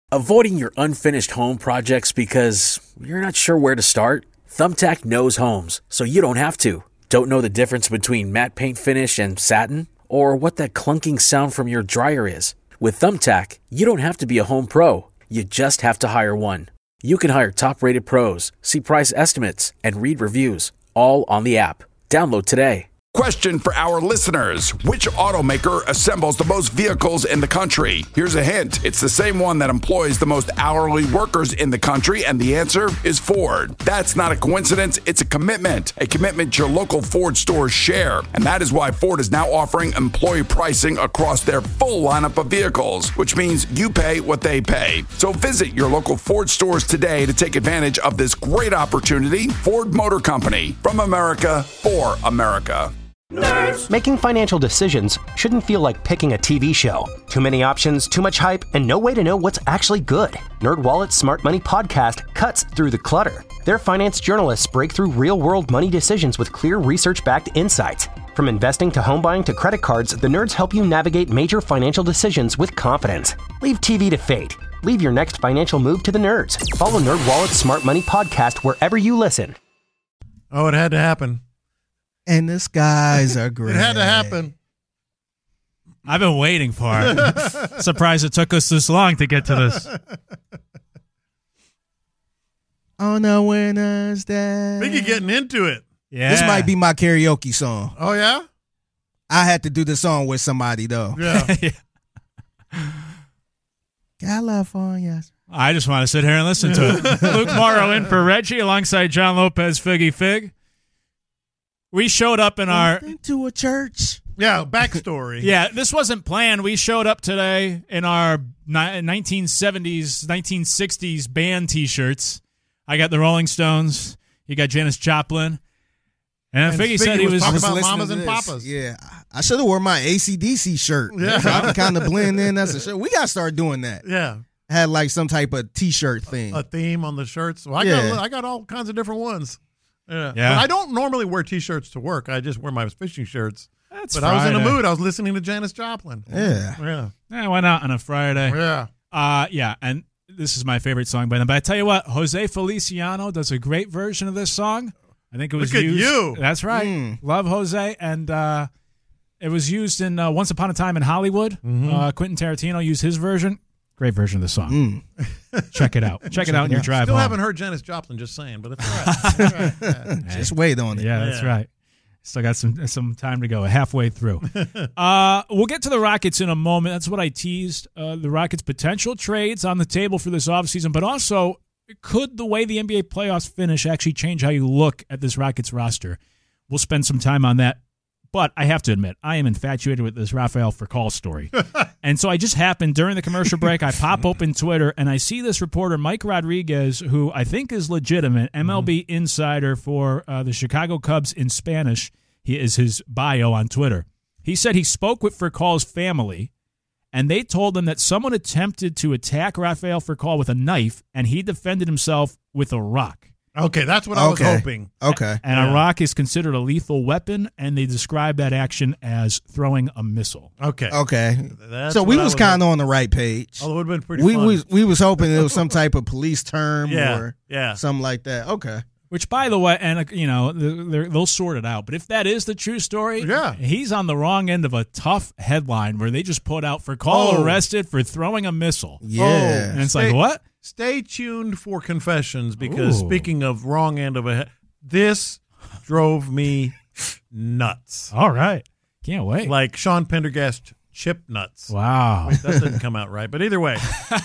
Avoiding your unfinished home projects because you're not sure where to start? Thumbtack knows homes, so you don't have to. Don't know the difference between matte paint finish and satin? Or what that clunking sound from your dryer is? With Thumbtack, you don't have to be a home pro. You just have to hire one. You can hire top-rated pros, see price estimates, and read reviews, all on the app. Download today. Question for our listeners. Which automaker assembles the most vehicles in the country? Here's a hint. It's the same one that employs the most hourly workers in the country, and the answer is Ford. That's not a coincidence. It's a commitment your local Ford stores share. And that is why Ford is now offering employee pricing across their full lineup of vehicles, which means you pay what they pay. So visit your local Ford stores today to take advantage of this great opportunity. Ford Motor Company, from America for America. Nerds. Making financial decisions shouldn't feel like picking a TV show. Too many options, too much hype, and no way to know what's actually good. NerdWallet's Smart Money Podcast cuts through the clutter. Their finance journalists break through real-world money decisions with clear research-backed insights. From investing to home buying to credit cards, the nerds help you navigate major financial decisions with confidence. Leave TV to fate. Leave your next financial move to the nerds. Follow NerdWallet's Smart Money Podcast wherever you listen. Oh, it had to happen. And the skies are gray. It had to happen. I've been waiting for it. Surprised it took us this long to get to this. On a winter's day. I think you're getting into it. Yeah. This might be my karaoke song. Oh, yeah? I had to do the song with somebody, though. Yeah. California. I just want to sit here and listen to it. Luke Morrow in for Reggie alongside John Lopez, Figgy Fig. We showed up in our... into a church. Yeah, backstory. Yeah, this wasn't planned. We showed up today in our 1970s, 1960s band T-shirts. I got the Rolling Stones. You got Janis Joplin. And Figgy said he was talking about listening mamas to and this. papas. Yeah, I should have worn my AC/DC shirt. Yeah. So I can kind of blend in. That's a shirt. We got to start doing that. Yeah. Had like some type of T-shirt thing. A theme on the shirts. Well, I got all kinds of different ones. Yeah. But I don't normally wear T-shirts to work. I just wear my fishing shirts. That's but Friday. I was in the mood. I was listening to Janis Joplin. Yeah. I went out on a Friday. Yeah. Yeah, and this is my favorite song by them. But I tell you what, Jose Feliciano does a great version of this song. I think it was Look at used. you. That's right. Love Jose. And it was used in Once Upon a Time in Hollywood. Mm-hmm. Quentin Tarantino used his version. Great version of the song. Check it out. Check it out in your drive Still home. haven't heard Janis Joplin, just saying, but it's all right. Yeah. Just wait on it. Yeah, that's right. Still got some time to go, halfway through. We'll get to the Rockets in a moment. That's what I teased. The Rockets' potential trades on the table for this offseason, but also could the way the NBA playoffs finish actually change how you look at this Rockets roster? We'll spend some time on that. But I have to admit, I am infatuated with this Rafael Furcal story. And so I just happened during the commercial break, I pop open Twitter, and I see this reporter, Mike Rodriguez, who I think is legitimate, MLB insider for the Chicago Cubs in Spanish. He is his bio on Twitter. He said he spoke with Furcal's family, and they told him that someone attempted to attack Rafael Furcal with a knife, and he defended himself with a rock. Okay, that's what I was hoping. Okay. And a rock is considered a lethal weapon, and they describe that action as throwing a missile. Okay. So we was kind of on the right page. Oh, it would have been pretty fun. We was hoping it was some type of police term or yeah. something like that. Okay. Which, by the way, and they'll sort it out. But if that is the true story, he's on the wrong end of a tough headline where they just put out Furcal arrested for throwing a missile. Yeah. And it's like, what? Stay tuned for confessions because speaking of wrong end of a this drove me nuts. All right. Can't wait. Like Sean Pendergast chip nuts. Wow. Wait, that didn't come out right. But either way.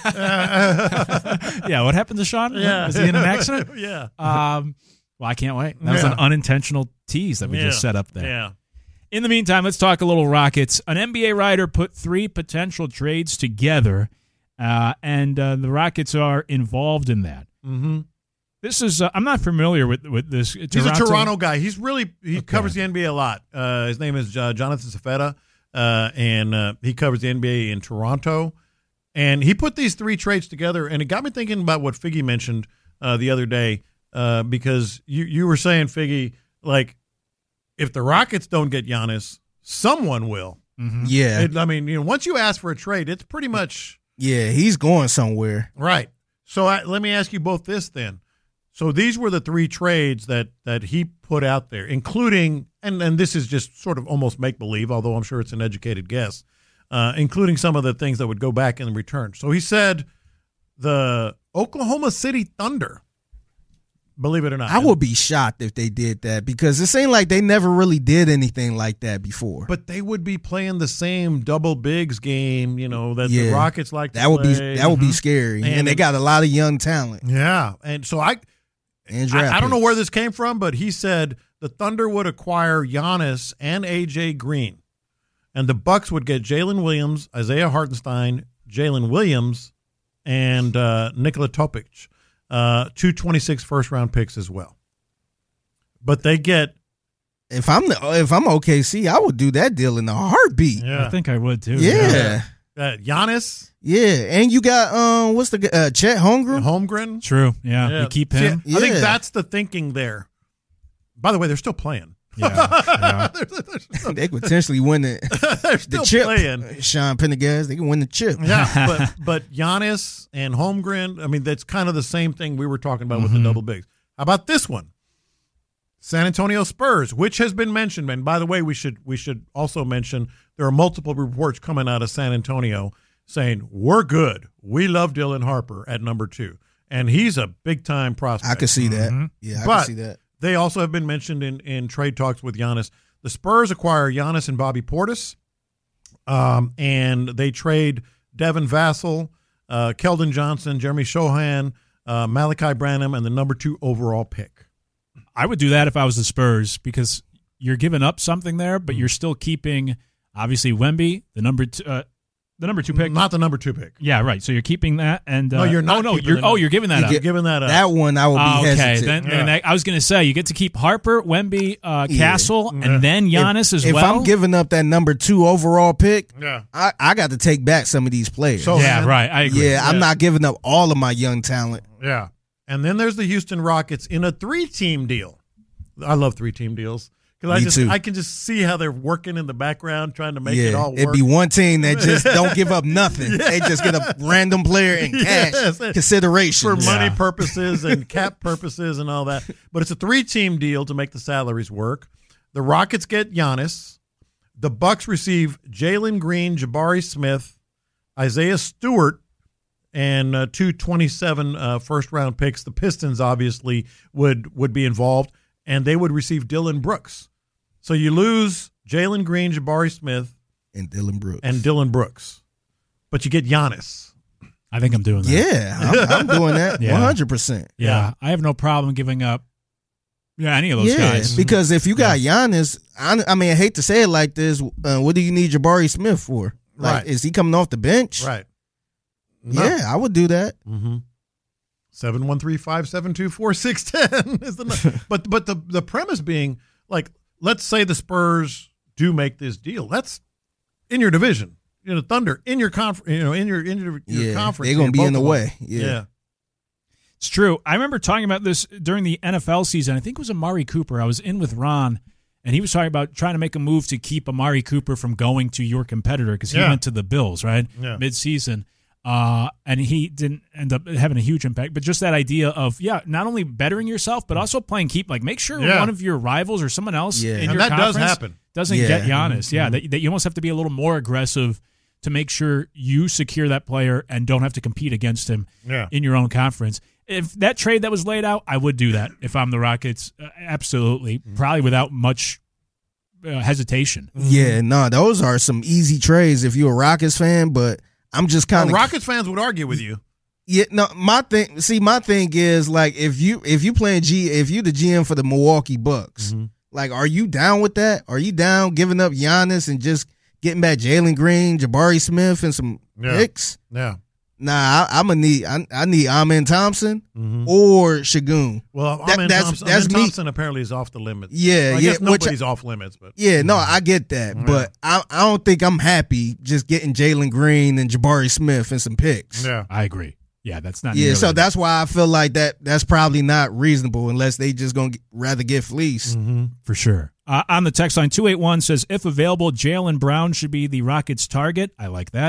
Yeah, what happened to Sean? Yeah. Was he in an accident? Yeah. Well, I can't wait. That was an unintentional tease that we just set up there. Yeah. In the meantime, let's talk a little Rockets. An NBA writer put 3 potential trades together, and the Rockets are involved in that. Mm-hmm. This is I'm not familiar with this. He's a Toronto guy. He covers the NBA a lot. His name is Jonathan Safeta, and he covers the NBA in Toronto. And he put these 3 trades together, and it got me thinking about what Figgy mentioned the other day, because you were saying, Figgy, like, if the Rockets don't get Giannis, someone will. Mm-hmm. Yeah. I mean, once you ask for a trade, it's pretty much Yeah, he's going somewhere. Right. So let me ask you both this then. So these were the 3 trades that he put out there, including, and this is just sort of almost make-believe, although I'm sure it's an educated guess, including some of the things that would go back in return. So he said the Oklahoma City Thunder, believe it or not. I would be shocked if they did that because it seemed like they never really did anything like that before. But they would be playing the same double bigs game, that the Rockets like to that would play. That would be scary. And they got a lot of young talent. Yeah. And so I don't know where this came from, but he said the Thunder would acquire Giannis and A.J. Green. And the Bucks would get Jalen Williams, Isaiah Hartenstein, Jalen Williams, and Nikola Topic. 226 first-round picks as well. But they get... If I'm OKC, I would do that deal in a heartbeat. Yeah. I think I would, too. Yeah. Giannis. Yeah, and you got, what's the Chet Holmgren? Holmgren. True, yeah. You keep him. See, I think that's the thinking there. By the way, they're still playing. Yeah. They could potentially win they're still the chip. Playing. Sean Pendergast, they can win the chip. Yeah, but Giannis and Holmgren, I mean, that's kind of the same thing we were talking about with the double bigs. How about this one? San Antonio Spurs, which has been mentioned, and by the way, we should also mention there are multiple reports coming out of San Antonio saying we're good. We love Dylan Harper at number 2, and he's a big time prospect. I could see that. Yeah, I can see that. They also have been mentioned in trade talks with Giannis. The Spurs acquire Giannis and Bobby Portis, and they trade Devin Vassell, Keldon Johnson, Jeremy Shohan, Malachi Branham, and the number 2 overall pick. I would do that if I was the Spurs because you're giving up something there, but you're still keeping, obviously, Wemby, the number 2 pick. Not the number 2 pick. Yeah, right. So you're keeping that, and no, you're not. You're giving that up. You're giving that up. That one I would be hesitant. Then I was going to say you get to keep Harper, Wemby, Castle, and then Giannis as well. If I'm giving up that number 2 overall pick, yeah. I got to take back some of these players. So, yeah, right. I agree. Yeah, I'm not giving up all of my young talent. Yeah, and then there's the Houston Rockets in a 3-team deal. I love 3-team deals. I can just see how they're working in the background trying to make it all work. It'd be one team that just don't give up nothing. They just get a random player and cash consideration for money purposes and cap purposes and all that. But it's a 3-team deal to make the salaries work. The Rockets get Giannis. The Bucks receive Jalen Green, Jabari Smith, Isaiah Stewart, and 227 first-round picks. The Pistons obviously would be involved, and they would receive Dylan Brooks. So you lose Jalen Green, Jabari Smith, and Dylan Brooks. But you get Giannis. I think I'm doing that. Yeah, I'm doing that 100%. Yeah, I have no problem giving up any of those guys. Because if you got Giannis, I mean, I hate to say it like this, what do you need Jabari Smith for? Like, is he coming off the bench? Right. No. Yeah, I would do that. 713-572-4610 is the number. But the premise being, like, let's say the Spurs do make this deal. That's in your division. Thunder in your conference. In your conference. They're gonna be in the way. Yeah. It's true. I remember talking about this during the NFL season. I think it was Amari Cooper. I was in with Ron, and he was talking about trying to make a move to keep Amari Cooper from going to your competitor because he went to the Bills, right? Yeah. Mid-season. And he didn't end up having a huge impact, but just that idea of, not only bettering yourself, but also playing keep. Like, make sure one of your rivals or someone else in your conference doesn't get Giannis. Yeah, that you almost have to be a little more aggressive to make sure you secure that player and don't have to compete against him in your own conference. If that trade that was laid out, I would do that if I'm the Rockets. Absolutely. Probably without much hesitation. Yeah, no, those are some easy trades if you're a Rockets fan, but I'm just kind of Rockets fans would argue with you. Yeah, no, my thing is, like, if you the GM for the Milwaukee Bucks, like, are you down with that? Are you down giving up Giannis and just getting back Jalen Green, Jabari Smith, and some picks? Yeah. Nah, I need Amen Thompson or Şengün. Well, Amen Thompson apparently is off the limits. Yeah, I guess nobody's off limits, but no, I get that, but I don't think I'm happy just getting Jalen Green and Jabari Smith and some picks. Yeah, I agree. Yeah, that's not. Yeah, so that's why I feel like that's probably not reasonable unless they just gonna rather get fleeced. For sure. On the text line, 281 says, if available, Jaylen Brown should be the Rockets' target. I like that.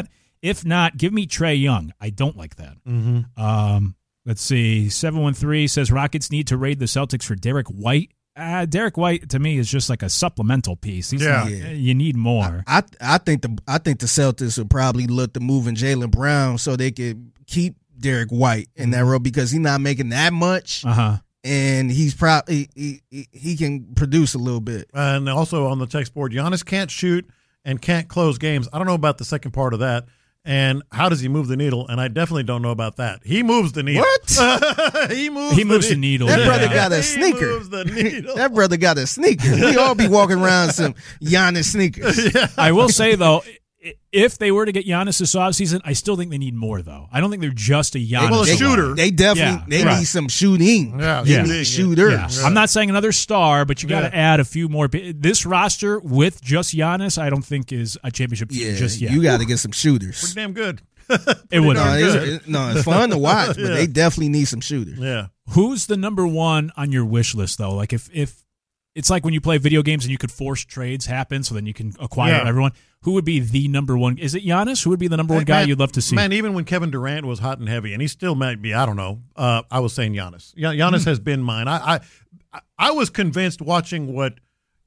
If not, give me Trae Young. I don't like that. Let's see. 713 says Rockets need to raid the Celtics for Derek White. Derek White to me is just like a supplemental piece. You need more. I think the Celtics would probably look to moving Jaylen Brown so they could keep Derek White in that role because he's not making that much. And he's probably he can produce a little bit. And also on the text board, Giannis can't shoot and can't close games. I don't know about the second part of that. And how does he move the needle? And I definitely don't know about that. He moves the needle. What? He moves the needle. That brother got a sneaker. He moves the needle. That brother got a sneaker. We all be walking around some Giannis sneakers. Yeah. I will say, though, if they were to get Giannis this offseason, I still think they need more, though. I don't think they're just a Giannis. Well, a shooter. They definitely need some shooting. They need shooters. Yeah. I'm not saying another star, but you got to add a few more. This roster with just Giannis, I don't think is a championship team just yet. You got to get some shooters. Pretty damn good. It would. It's fun to watch, but they definitely need some shooters. Yeah. Who's the number one on your wish list, though? Like if it's like when you play video games and you could force trades happen so then you can acquire everyone. Who would be the number one? Is it Giannis? Who would be the number one guy you'd love to see? Man, even when Kevin Durant was hot and heavy, and he still might be, I don't know, I was saying Giannis. Giannis has been mine. I was convinced watching what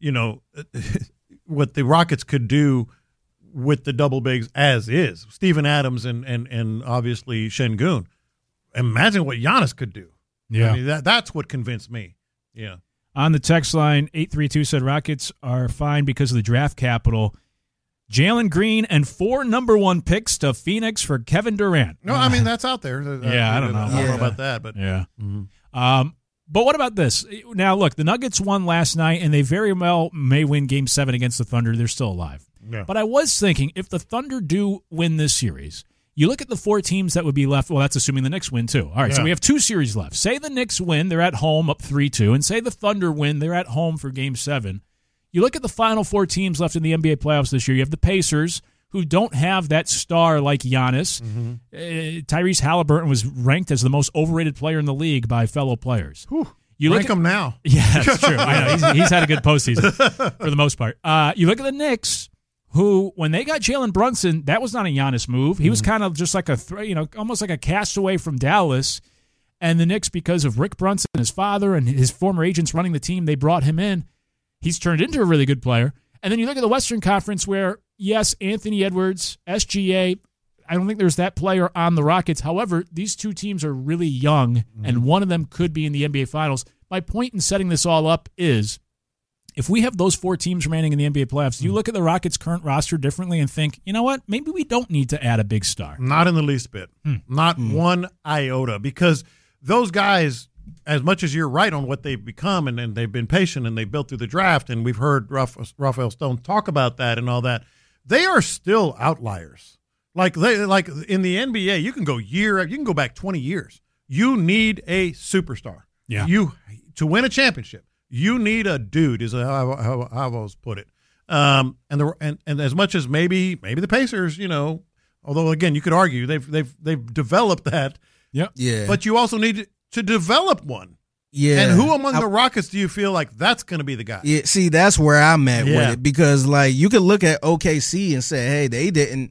the Rockets could do with the double bigs as is. Steven Adams and obviously Şengün. Imagine what Giannis could do. Yeah. I mean, that's what convinced me. Yeah. On the text line, 832 said Rockets are fine because of the draft capital. Jalen Green and 4 number 1 picks to Phoenix for Kevin Durant. No, I mean, that's out there. I don't know. I don't know about that. But yeah. But what about this? Now, look, the Nuggets won last night, and they very well may win Game 7 against the Thunder. They're still alive. Yeah. But I was thinking, if the Thunder do win this series, you look at the 4 teams that would be left. Well, that's assuming the Knicks win, too. All right, so we have 2 series left. Say the Knicks win, they're at home up 3-2, and say the Thunder win, they're at home for Game 7. You look at the final 4 teams left in the NBA playoffs this year. You have the Pacers, who don't have that star like Giannis. Tyrese Halliburton was ranked as the most overrated player in the league by fellow players. You rank him now. Yeah, that's true. I know. He's had a good postseason for the most part. You look at the Knicks, who, when they got Jalen Brunson, that was not a Giannis move. He was kind of just like almost like a castaway from Dallas. And the Knicks, because of Rick Brunson, his father, and his former agents running the team, they brought him in. He's turned into a really good player. And then you look at the Western Conference where, yes, Anthony Edwards, SGA, I don't think there's that player on the Rockets. However, these 2 teams are really young, and one of them could be in the NBA Finals. My point in setting this all up is, if we have those 4 teams remaining in the NBA playoffs, you look at the Rockets' current roster differently and think, you know what, maybe we don't need to add a big star. Not in the least bit. Not one iota. Because those guys, as much as you're right on what they've become, and they've been patient and they've built through the draft, and we've heard Rafael Stone talk about that and all that, they are still outliers. Like in the NBA, you can go back 20 years. You need a superstar. Yeah. To win a championship, you need a dude, is how I've always put it. And as much as maybe the Pacers, although again you could argue they've developed that. Yep. Yeah. But you also need to develop one. Yeah. And who among the Rockets do you feel like that's going to be the guy? Yeah. See, that's where I'm at with it, because like you could look at OKC and say, hey, they didn't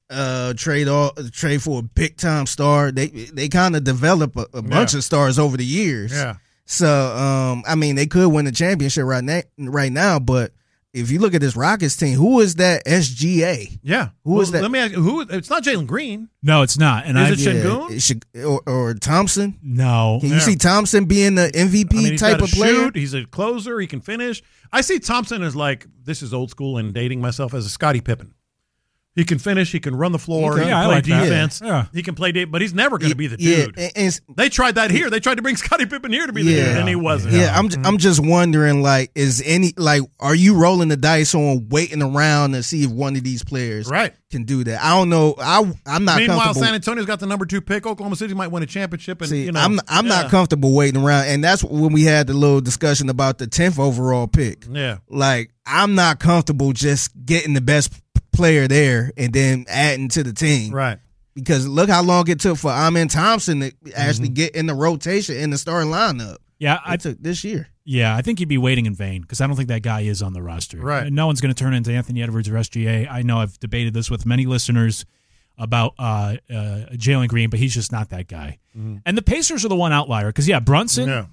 trade for a big time star. They kind of develop a bunch of stars over the years. Yeah. So I mean, they could win the championship right now, but if you look at this Rockets team, who is that SGA? Yeah. Who is that? Let me ask you, it's not Jalen Green. No, it's not. And is it Şengün? Or Thompson? No. Can you see Thompson being the MVP type of player? Shoot. He's a closer. He can finish. I see Thompson as like, this is old school and dating myself, as a Scottie Pippen. He can finish. He can run the floor. Okay. He Yeah, can I play like that. defense. Yeah. He can play, but he's never going to be the Yeah, dude. and They tried that here. They tried to bring Scottie Pippen here to be the dude, and he wasn't. Yeah, I'm just wondering, like, are you rolling the dice on waiting around to see if one of these players can do that? I don't know. I'm not. Meanwhile, comfortable. San Antonio's got the number 2 pick. Oklahoma City might win a championship, and See, I'm not comfortable waiting around, and that's when we had the little discussion about the 10th overall pick. Yeah, like I'm not comfortable just getting the best player there and then adding to the team. right. Because look how long it took for Amen Thompson to actually get in the rotation in the starting lineup. Yeah, It took this year. Yeah, I think you'd be waiting in vain because I don't think that guy is on the roster. Right. No one's going to turn into Anthony Edwards or SGA. I know I've debated this with many listeners about Jalen Green, but he's just not that guy. Mm-hmm. And the Pacers are the one outlier because, Brunson,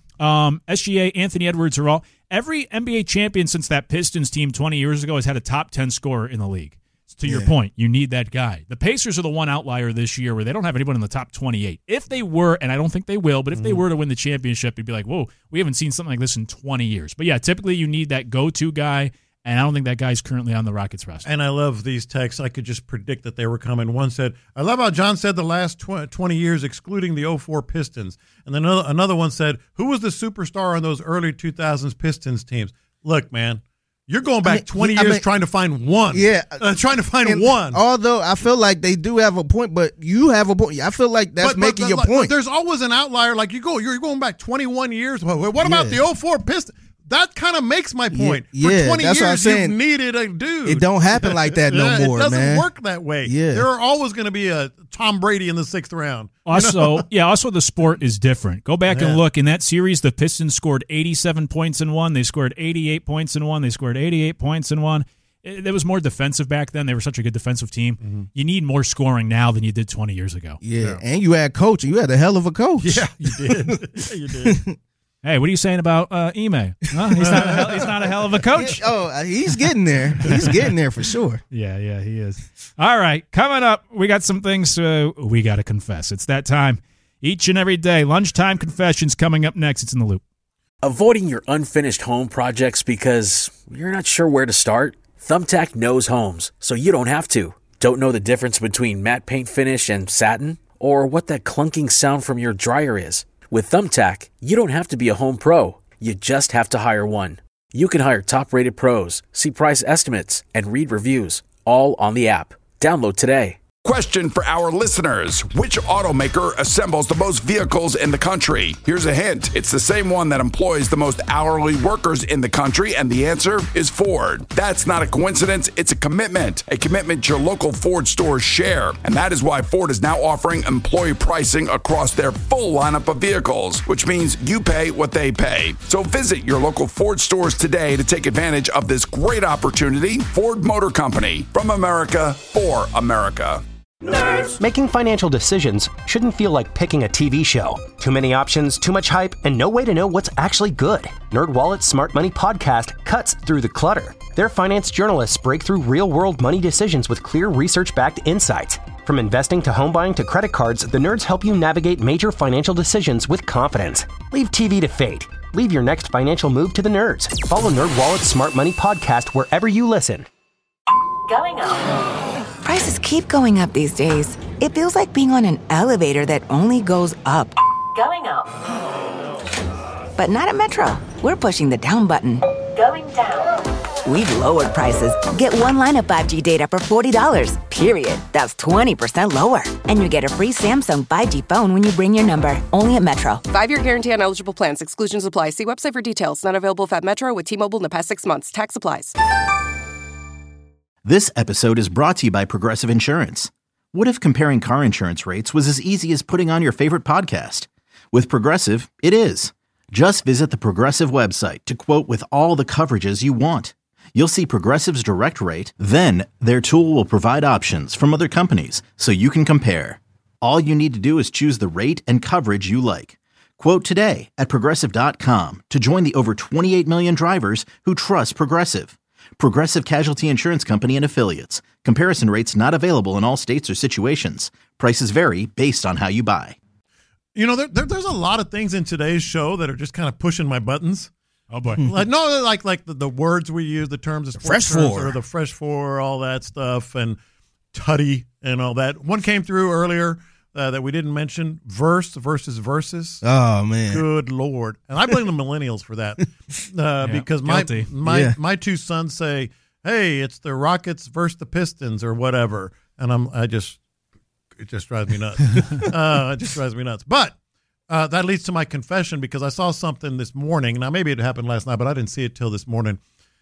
SGA, Anthony Edwards are all – every NBA champion since that Pistons team 20 years ago has had a top 10 scorer in the league. To your point, you need that guy. The Pacers are the one outlier this year where they don't have anyone in the top 28. If they were, and I don't think they will, but if they were to win the championship, you'd be like, whoa, we haven't seen something like this in 20 years. But, typically you need that go-to guy, and I don't think that guy's currently on the Rockets roster. And I love these texts. I could just predict that they were coming. One said, I love how John said the last 20 years, excluding the 04 Pistons. And then another one said, who was the superstar on those early 2000s Pistons teams? Look, man. You're going back 20 years trying to find one. Yeah. Trying to find one. Although I feel like they do have a point, but you have a point. I feel like that's making your point. There's always an outlier. Like you're going back 21 years. What about the 04 Pistons? That kind of makes my point. For 20 years, you've needed a dude. It don't happen like that no more, man. It doesn't work that way. Yeah. There are always going to be a Tom Brady in the 6th round. Also, also the sport is different. Go back and look. In that series, the Pistons scored 87 points in one. They scored 88 points in one. They scored 88 points in one. It was more defensive back then. They were such a good defensive team. Mm-hmm. You need more scoring now than you did 20 years ago. Yeah, and you had coach. You had a hell of a coach. Yeah, you did. You did. Hey, what are you saying about Ime? Huh? He's not a hell of a coach. He's getting there. He's getting there for sure. Yeah, he is. All right, coming up, we got some things we got to confess. It's that time each and every day. Lunchtime confessions coming up next. It's In the Loop. Avoiding your unfinished home projects because you're not sure where to start? Thumbtack knows homes, so you don't have to. Don't know the difference between matte paint finish and satin? Or what that clunking sound from your dryer is? With Thumbtack, you don't have to be a home pro. You just have to hire one. You can hire top-rated pros, see price estimates, and read reviews, all on the app. Download today. Question for our listeners. Which automaker assembles the most vehicles in the country? Here's a hint. It's the same one that employs the most hourly workers in the country, and the answer is Ford. That's not a coincidence. It's a commitment your local Ford stores share. And that is why Ford is now offering employee pricing across their full lineup of vehicles, which means you pay what they pay. So visit your local Ford stores today to take advantage of this great opportunity. Ford Motor Company, from America for America. Nerds. Making financial decisions shouldn't feel like picking a TV show. Too many options, too much hype, and no way to know what's actually good. NerdWallet's Smart Money Podcast cuts through the clutter. Their finance journalists break through real-world money decisions with clear research-backed insights. From investing to home buying to credit cards, the nerds help you navigate major financial decisions with confidence. Leave TV to fate. Leave your next financial move to the nerds. Follow NerdWallet's Smart Money Podcast wherever you listen. Going up. Prices keep going up these days. It feels like being on an elevator that only goes up. Going up. But not at Metro. We're pushing the down button. Going down. We've lowered prices. Get one line of 5G data for $40, period. That's 20% lower. And you get a free Samsung 5G phone when you bring your number. Only at Metro. 5-year guarantee on eligible plans. Exclusions apply. See website for details. Not available at Metro with T-Mobile in the past 6 months. Tax applies. This episode is brought to you by Progressive Insurance. What if comparing car insurance rates was as easy as putting on your favorite podcast? With Progressive, it is. Just visit the Progressive website to quote with all the coverages you want. You'll see Progressive's direct rate, then their tool will provide options from other companies so you can compare. All you need to do is choose the rate and coverage you like. Quote today at Progressive.com to join the over 28 million drivers who trust Progressive. Progressive Casualty Insurance Company and Affiliates. Comparison rates not available in all states or situations. Prices vary based on how you buy. You know, there's a lot of things in today's show that are just kind of pushing my buttons. Oh, boy. Like the words we use, the terms of sports Fresh Four. or the Fresh Four, all that stuff, and tutty and all that. One came through earlier that we didn't mention, verse versus versus. Oh, man. Good Lord. And I blame the millennials for that because my two sons say, hey, it's the Rockets versus the Pistons or whatever. And it just drives me nuts. It just drives me nuts. But that leads to my confession because I saw something this morning. Now, maybe it happened last night, but I didn't see it till this morning.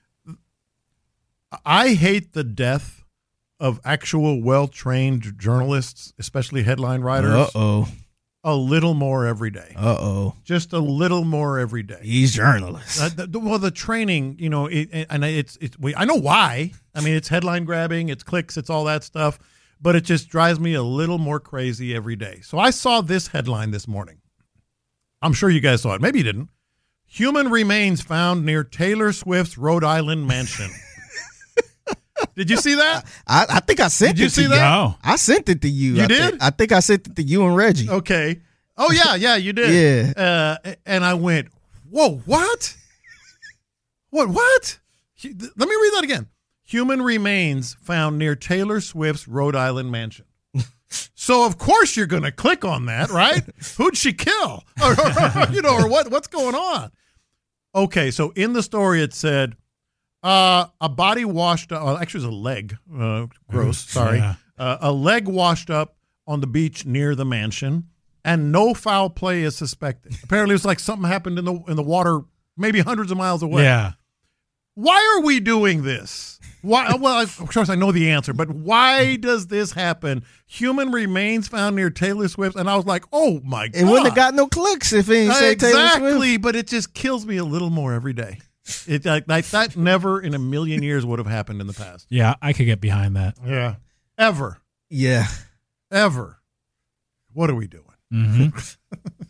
I hate the death of actual well-trained journalists, especially headline writers. A little more every day. Just a little more every day. These journalists. The training, you know, I know why. I mean, it's headline grabbing, it's clicks, it's all that stuff. but it just drives me a little more crazy every day. So I saw this headline this morning. I'm sure you guys saw it. Maybe you didn't. Human remains found near Taylor Swift's Rhode Island mansion. Did you see that? I think I sent it to you. Did you see that? No. I sent it to you. You did? I think I sent it to you and Reggie. Okay. Oh, yeah, you did. Yeah. And I went, whoa, what? What? Let me read that again. Human remains found near Taylor Swift's Rhode Island mansion. So, of course, you're going to click on that, right? Who'd she kill? Or what's going on? Okay, so in the story it said, a body washed up, actually it was a leg, gross, sorry. Yeah. A leg washed up on the beach near the mansion, and no foul play is suspected. Apparently it's like something happened in the water maybe hundreds of miles away. Yeah. Why are we doing this? Why? Well, of course I know the answer, but why does this happen? Human remains found near Taylor Swift, and I was like, oh my God. It wouldn't have got no clicks if it ain't say Taylor Swift. Exactly, but it just kills me a little more every day. It like that never in a million years would have happened in the past. Yeah, I could get behind that. Yeah. Ever. Yeah. Ever. What are we doing? Mm-hmm.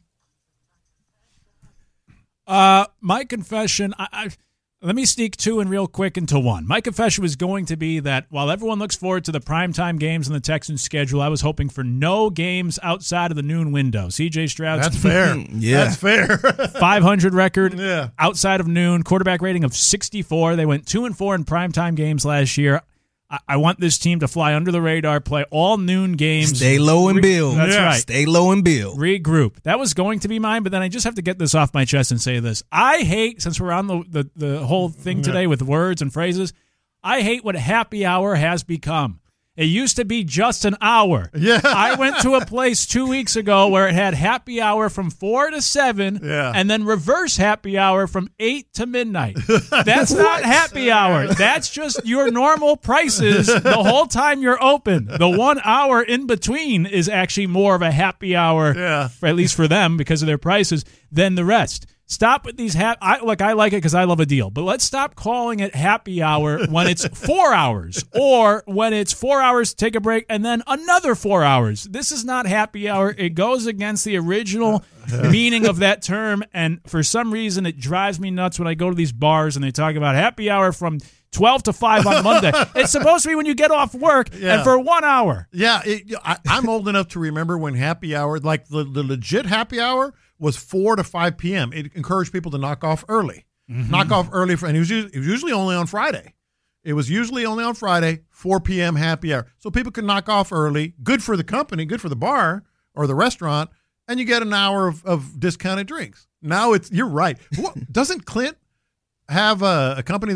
My confession, let me sneak two in real quick into one. My confession was going to be that while everyone looks forward to the primetime games on the Texans schedule, I was hoping for no games outside of the noon window. C.J. Stroud's That's fair. Yeah. That's fair. 500 record Yeah. outside of noon, quarterback rating of 64. They went 2-4 in primetime games last year. I want this team to fly under the radar, play all noon games. Stay low and build. That's right. Stay low and build. Regroup. That was going to be mine, but then I just have to get this off my chest and say this. I hate, since we're on the whole thing today with words and phrases, I hate what happy hour has become. It used to be just an hour. Yeah. I went to a place 2 weeks ago where it had happy hour from 4 to 7 Yeah. and then reverse happy hour from 8 to midnight. That's not happy hour. That's just your normal prices the whole time you're open. The 1 hour in between is actually more of a happy hour, Yeah. at least for them because of their prices, than the rest. Stop with these I like it because I love a deal, but let's stop calling it happy hour when it's 4 hours or when it's 4 hours, take a break, and then another 4 hours. This is not happy hour. It goes against the original meaning of that term, and for some reason it drives me nuts when I go to these bars and they talk about happy hour from 12 to 5 on Monday. It's supposed to be when you get off work and for 1 hour. Yeah. I'm old enough to remember when happy hour, like the legit happy hour, was 4 to 5 p.m. It encouraged people to knock off early. Mm-hmm. Knock off early, and it was usually only on Friday. It was usually only on Friday, 4 p.m. happy hour. So people could knock off early. Good for the company, good for the bar or the restaurant, and you get an hour of discounted drinks. Now you're right. Doesn't Clint have a company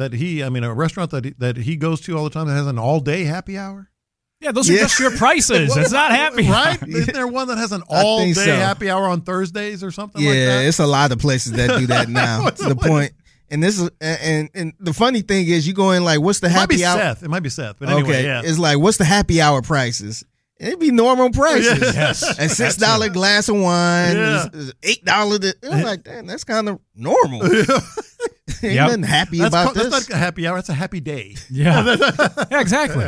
a restaurant that he goes to all the time that has an all-day happy hour? Yeah, those are just your prices. It's not happy hour. Right? Isn't there one that has an all-day happy hour on Thursdays or something like that? Yeah, it's a lot of places that do that now. To the point. And this is and the funny thing is, you go in like, what's the happy hour? It might be Seth. But anyway, yeah. It's like, what's the happy hour prices? It'd be normal prices. Yes. A $6 glass of wine, $8. I'm like, damn, that's kind of normal. Ain't nothing happy about this. That's not a happy hour. That's a happy day. Yeah, yeah, exactly.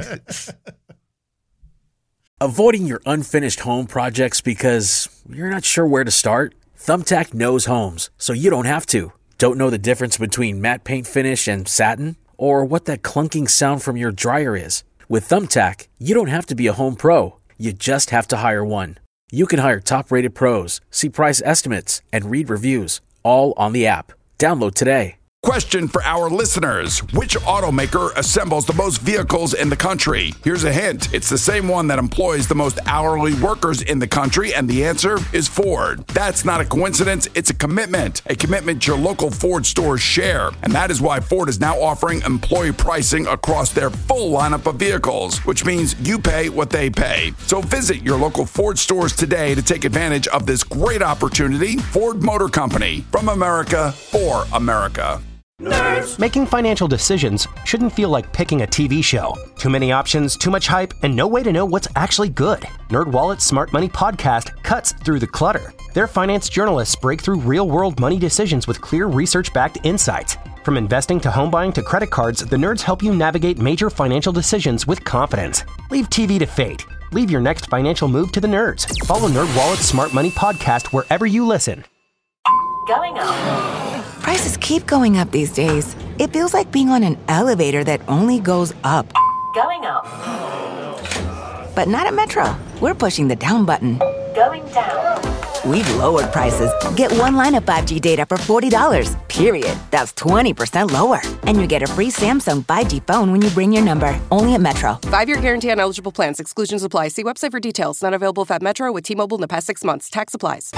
Avoiding your unfinished home projects because you're not sure where to start? Thumbtack knows homes, so you don't have to. Don't know the difference between matte paint finish and satin? Or what that clunking sound from your dryer is? With Thumbtack, you don't have to be a home pro. You just have to hire one. You can hire top-rated pros, see price estimates, and read reviews, all on the app. Download today. Question for our listeners. Which automaker assembles the most vehicles in the country? Here's a hint. It's the same one that employs the most hourly workers in the country, and the answer is Ford. That's not a coincidence. It's a commitment your local Ford stores share. And that is why Ford is now offering employee pricing across their full lineup of vehicles, which means you pay what they pay. So visit your local Ford stores today to take advantage of this great opportunity. Ford Motor Company, from America for America. Nerds. Making financial decisions shouldn't feel like picking a TV show. Too many options, too much hype, and no way to know what's actually good. NerdWallet's Smart Money Podcast cuts through the clutter. Their finance journalists break through real-world money decisions with clear research-backed insights. From investing to home buying to credit cards, the Nerds help you navigate major financial decisions with confidence. Leave TV to fate. Leave your next financial move to the Nerds. Follow NerdWallet's Smart Money podcast wherever you listen. Going up. Prices keep going up these days. It feels like being on an elevator that only goes up. Going up. But not at Metro. We're pushing the down button. Going down. We've lowered prices. Get one line of 5G data for $40, period. That's 20% lower. And you get a free Samsung 5G phone when you bring your number. Only at Metro. 5-year guarantee on eligible plans. Exclusions apply. See website for details. Not available at Metro with T-Mobile in the past 6 months. Tax applies.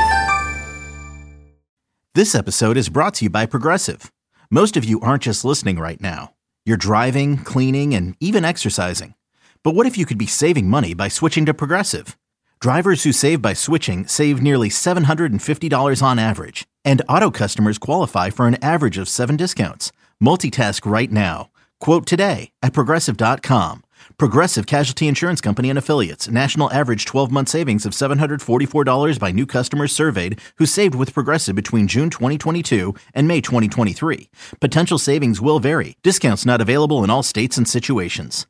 This episode is brought to you by Progressive. Most of you aren't just listening right now. You're driving, cleaning, and even exercising. But what if you could be saving money by switching to Progressive? Drivers who save by switching save nearly $750 on average. And auto customers qualify for an average of 7 discounts. Multitask right now. Quote today at Progressive.com. Progressive Casualty Insurance Company and Affiliates. National average 12-month savings of $744 by new customers surveyed who saved with Progressive between June 2022 and May 2023. Potential savings will vary. Discounts not available in all states and situations.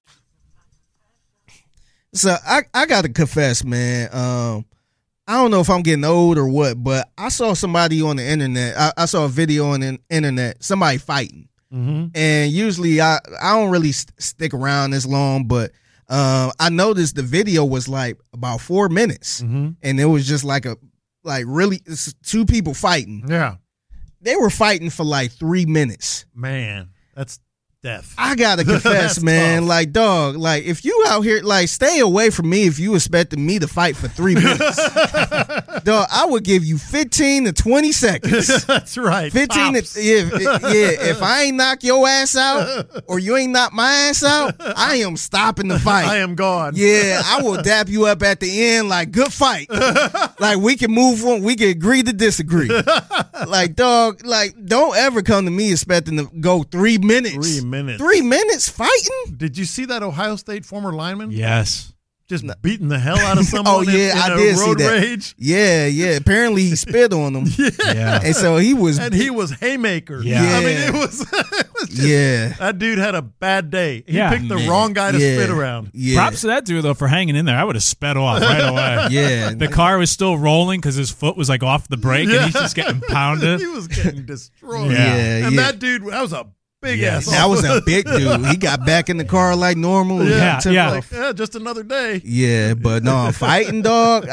So I got to confess, man. I don't know if I'm getting old or what, but I saw somebody on the internet. I saw a video on the internet, somebody fighting. Mm-hmm. And usually I don't really stick around this long, but I noticed the video was like about 4 minutes, mm-hmm. and it was just like really two people fighting. Yeah, they were fighting for like 3 minutes. Man, that's death. I gotta confess, man. Tough. Like, dog, like if you out here, like, stay away from me if you expecting me to fight for 3 minutes. Dog, I would give you 15 to 20 seconds. That's right. 15 to, if I ain't knock your ass out or you ain't knock my ass out, I am stopping the fight. I am gone. Yeah, I will dap you up at the end like, good fight. Like, we can move on. We can agree to disagree. Like, dog, like, don't ever come to me expecting to go 3 minutes. 3 minutes. 3 minutes fighting? Did you see that Ohio State former lineman? Yes. Just beating the hell out of someone in I did road see that. rage. Yeah. Apparently he spit on them. Yeah. And so he was haymaker. Yeah. I mean, it was just, that dude had a bad day. He picked the wrong guy to spit around. Yeah. Props to that dude, though, for hanging in there. I would have sped off right away. Yeah. The car was still rolling because his foot was like off the brake and he's just getting pounded. He was getting destroyed. Yeah. And that dude, that was a big ass. That was a big dude. He got back in the car like normal. Just another day. Yeah, but no, fighting, dog.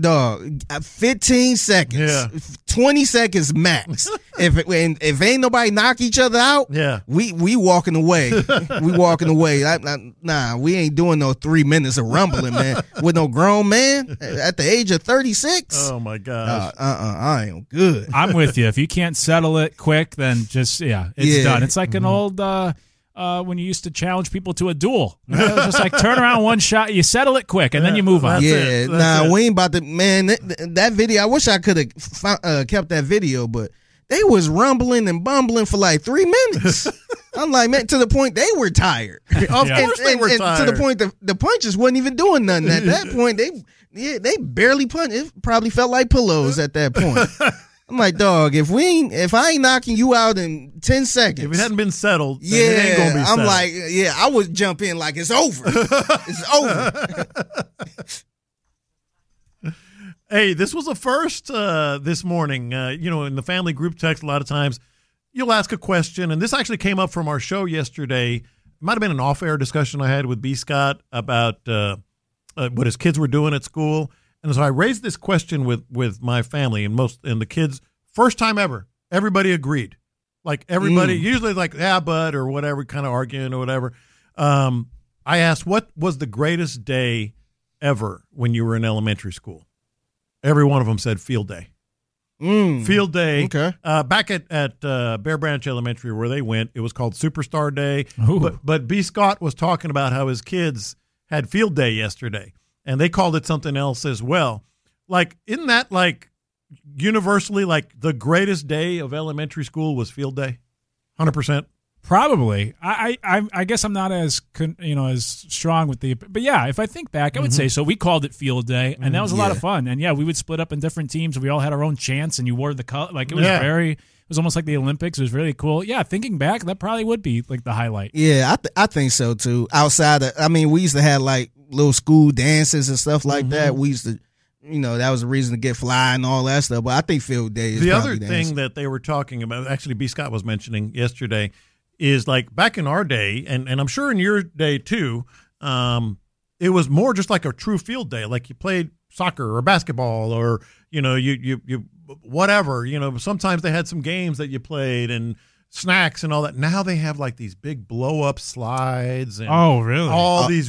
15 seconds. Yeah. 20 seconds max. If ain't nobody knock each other out, we walking away. We walking away. Nah, we ain't doing no 3 minutes of rumbling, man. With no grown man at the age of 36. Oh my gosh. I ain't good. I'm with you. If you can't settle it quick, then just it's done. It's like an old when you used to challenge people to a duel. It was just like turn around one shot, you settle it quick, and then you move on. We ain't about to, man. That video, I wish I could have kept that video, but they was rumbling and bumbling for like 3 minutes. I'm like, man, to the point they were tired. Of course they were tired. To the point the punches wasn't even doing nothing. At that point, they barely punched. It probably felt like pillows at that point. I'm like, dog, if I ain't knocking you out in 10 seconds. If it hadn't been settled, then it ain't gonna be settled. I'm like, I would jump in like it's over. It's over. Hey, this was a first this morning. In the family group text, a lot of times you'll ask a question, and this actually came up from our show yesterday. It might have been an off-air discussion I had with B. Scott about what his kids were doing at school. And so I raised this question with my family and the kids, first time ever, everybody agreed. Like everybody, usually like, yeah, bud, or whatever, kind of arguing or whatever. I asked, what was the greatest day ever when you were in elementary school? Every one of them said field day. Field day. Okay. Back at Bear Branch Elementary where they went, it was called Superstar Day. But B. Scott was talking about how his kids had field day yesterday. And they called it something else as well. Like, isn't that like universally like the greatest day of elementary school was field day? 100%. Probably. I guess I'm not as as strong with but yeah, if I think back, I would say so. We called it field day, and that was a lot of fun. And yeah, we would split up in different teams. We all had our own chants, and you wore the color. Like it was it was almost like the Olympics. It was really cool. Yeah, thinking back, that probably would be like the highlight. Yeah, I think so too. Outside of, we used to have like little school dances and stuff like that. We used to, that was a reason to get fly and all that stuff. But I think field day is the probably other thing dancing. that they were talking about. Actually, B. Scott was mentioning yesterday. Is like back in our day, and I'm sure in your day too, it was more just like a true field day. Like you played soccer or basketball or, you whatever. Sometimes they had some games that you played and snacks and all that. Now they have like these big blow-up slides and all these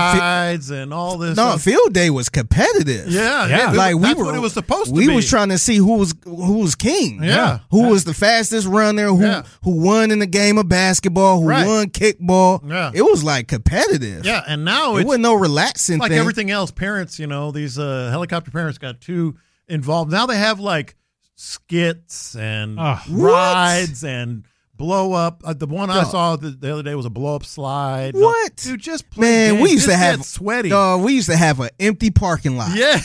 rides and all this. No, field day was competitive. Yeah. Like that's what it was supposed to be. We was trying to see who was king. Yeah. Who was the fastest runner, who won in the game of basketball, who won kickball. Yeah. It was like competitive. Yeah, and now it wasn't no relaxing like thing. everything else. Parents, these helicopter parents got too involved. Now they have like skits and rides and blow up. The one I saw the other day was a blow up slide. What? Dude, just play games. We used just to have get sweaty. We used to have an empty parking lot. Yeah.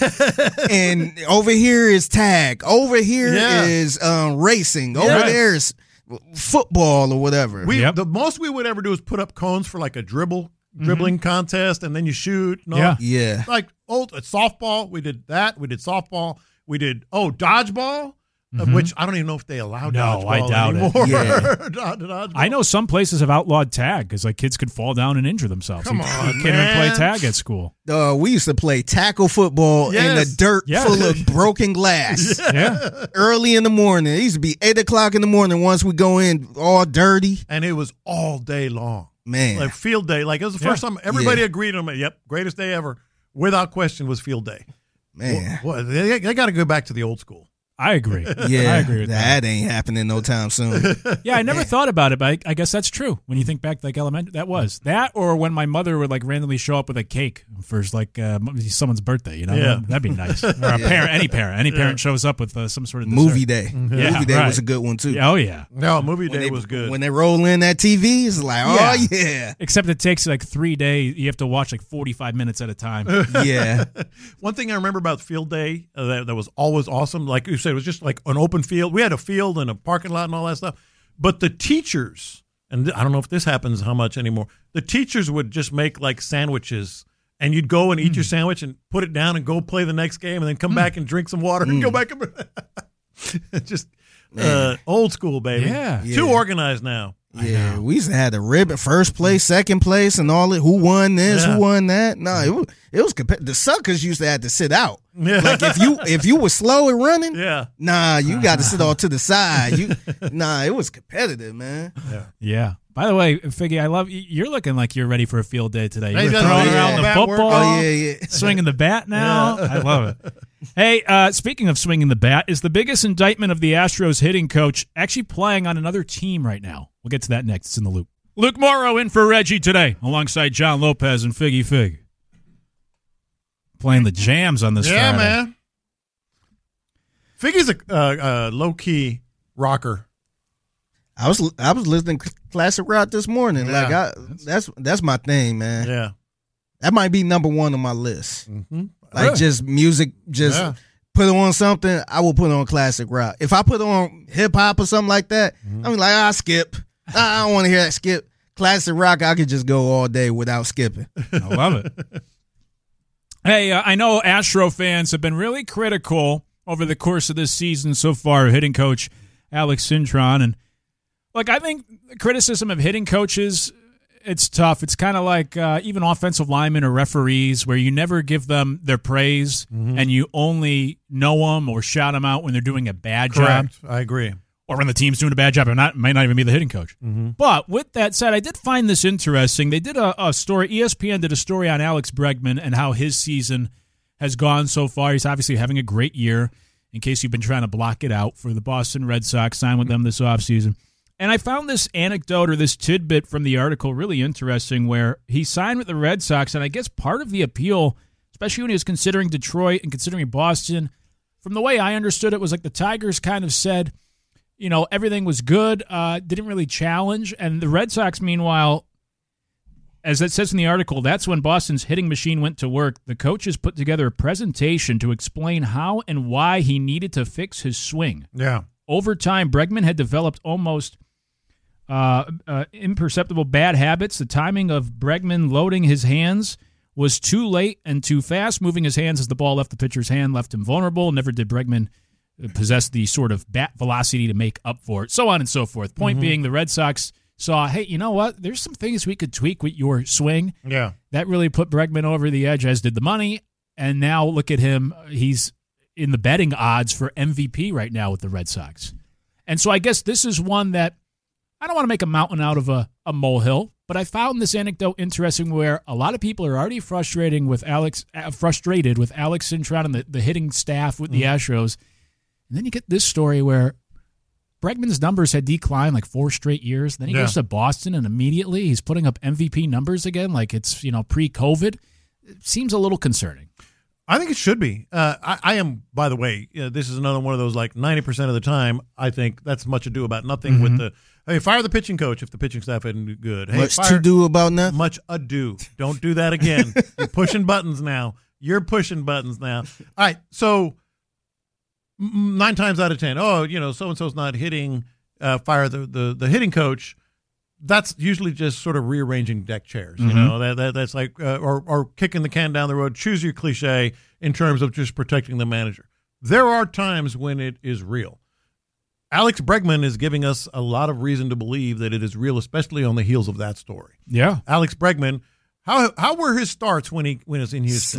And over here is tag. Over here is racing. Over there is football or whatever. The most we would ever do is put up cones for like a dribbling contest, and then you shoot. Yeah. Like softball, we did that. We did softball. We did dodgeball. Which I don't even know if they allow dodgeball I doubt anymore. it. Yeah. I know some places have outlawed tag because like kids could fall down and injure themselves. Come on, you can't even play tag at school. We used to play tackle football in the dirt full of broken glass. Yeah. Early in the morning. It used to be 8 o'clock in the morning once we go in all dirty. And it was all day long. Man. Like field day. Like it was the first time everybody agreed on it. Yep, greatest day ever. Without question was field day. Man. They got to go back to the old school. I agree. Yeah, I agree with that. That ain't happening no time soon. Yeah, I never thought about it, but I guess that's true. When you think back, like elementary, that was that, or when my mother would like randomly show up with a cake for like someone's birthday. That'd be nice. Or a parent, any parent shows up with some sort of dessert. Movie day. Yeah, movie day was a good one too. Yeah, oh yeah. No, movie day was good. When they roll in that TV, it's like, oh yeah. Except it takes like 3 days. You have to watch like 45 minutes at a time. Yeah. One thing I remember about field day that was always awesome, like you said, it was just like an open field. We had a field and a parking lot and all that stuff. But the teachers, and I don't know if this happens how much anymore, the teachers would just make like sandwiches, and you'd go and eat your sandwich and put it down and go play the next game and then come back and drink some water and go back. Just old school, baby. Yeah. Too organized now. Yeah, we used to have the ribbon, first place, second place, and all it. Who won this? Who won that? No, it was the suckers used to have to sit out. Yeah. Like if you were slow at running, you got to sit all to the side. It was competitive, man. Yeah. By the way, Figgy, I love you're looking like you're ready for a field day today. You're got throwing the around the bat football, work. swinging the bat now. I love it. Hey, speaking of swinging the bat, is the biggest indictment of the Astros hitting coach actually playing on another team right now? We'll get to that next. It's in the loop. Luke Morrow in for Reggie today, alongside John Lopez and Figgy Fig. Playing the jams on this Friday. Man. Figgy's a low-key rocker. I was listening to classic rock this morning. Yeah. Like that's my thing, man. Yeah. That might be number one on my list. Mm-hmm. Like Really? just music, put on something. I will put on classic rock. If I put on hip hop or something like that, I'm like, I'll skip. I don't want to hear that skip. Classic rock, I could just go all day without skipping. I love it. Hey, I know Astro fans have been really critical over the course of this season so far of hitting coach Alex Cintron. And, look, I think the criticism of hitting coaches, it's tough. It's kind of like even offensive linemen or referees where you never give them their praise and you only know them or shout them out when they're doing a bad job. I agree. Or when the team's doing a bad job, it might not even be the hitting coach. But with that said, I did find this interesting. They did a story. ESPN did a story on Alex Bregman and how his season has gone so far. He's obviously having a great year, in case you've been trying to block it out, for the Boston Red Sox, signed with them this offseason. And I found this anecdote or this tidbit from the article really interesting, where he signed with the Red Sox, and I guess part of the appeal, especially when he was considering Detroit and considering Boston, from the way I understood it, was like the Tigers kind of said, everything was good, didn't really challenge. And the Red Sox, meanwhile, as it says in the article, that's when Boston's hitting machine went to work. The coaches put together a presentation to explain how and why he needed to fix his swing. Yeah. Over time, Bregman had developed almost imperceptible bad habits. The timing of Bregman loading his hands was too late and too fast. Moving his hands as the ball left the pitcher's hand left him vulnerable. Never did Bregman possess the sort of bat velocity to make up for it, so on and so forth. Point being, the Red Sox saw, hey, you know what? There's some things we could tweak with your swing. Yeah. That really put Bregman over the edge, as did the money. And now look at him. He's in the betting odds for MVP right now with the Red Sox. And so I guess this is one that I don't want to make a mountain out of a molehill, but I found this anecdote interesting where a lot of people are already frustrated with Alex Cintron and the hitting staff with the Astros. And then you get this story where Bregman's numbers had declined like 4 straight years. Then he goes to Boston, and immediately he's putting up MVP numbers again, like it's pre-COVID. It seems a little concerning. I think it should be. I am, by the way, this is another one of those, like 90% of the time, I think that's much ado about nothing with the, hey, fire the pitching coach if the pitching staff isn't good. Hey, much to do about nothing? Much ado. Don't do that again. You're pushing buttons now. All right, so 9 times out of 10, so-and-so's not hitting, fire the hitting coach. That's usually just sort of rearranging deck chairs, that's like, or kicking the can down the road. Choose your cliche in terms of just protecting the manager. There are times when it is real. Alex Bregman is giving us a lot of reason to believe that it is real, especially on the heels of that story. Yeah. Alex Bregman, how were his starts when he was in Houston?